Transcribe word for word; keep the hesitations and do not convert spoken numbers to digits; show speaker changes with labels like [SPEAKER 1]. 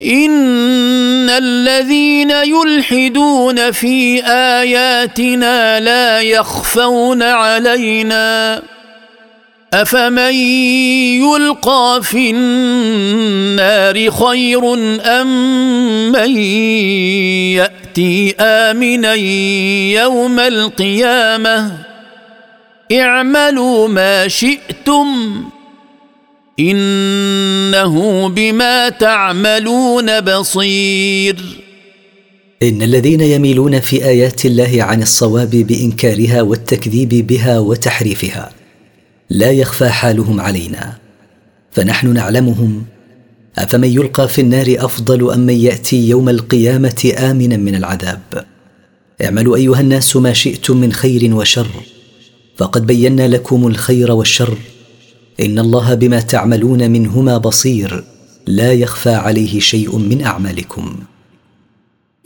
[SPEAKER 1] إن الذين يلحدون في آياتنا لا يخفون علينا أفمن يلقى في النار خير أم من يأتي آمنا يوم القيامة اعملوا ما شئتم إنه بما تعملون بصير.
[SPEAKER 2] إن الذين يميلون في آيات الله عن الصواب بإنكارها والتكذيب بها وتحريفها لا يخفى حالهم علينا، فنحن نعلمهم. أفمن يلقى في النار أفضل أم من يأتي يوم القيامة آمنا من العذاب. اعملوا أيها الناس ما شئتم من خير وشر، فقد بينا لكم الخير والشر، إن الله بما تعملون منهما بصير، لا يخفى عليه شيء من أعمالكم.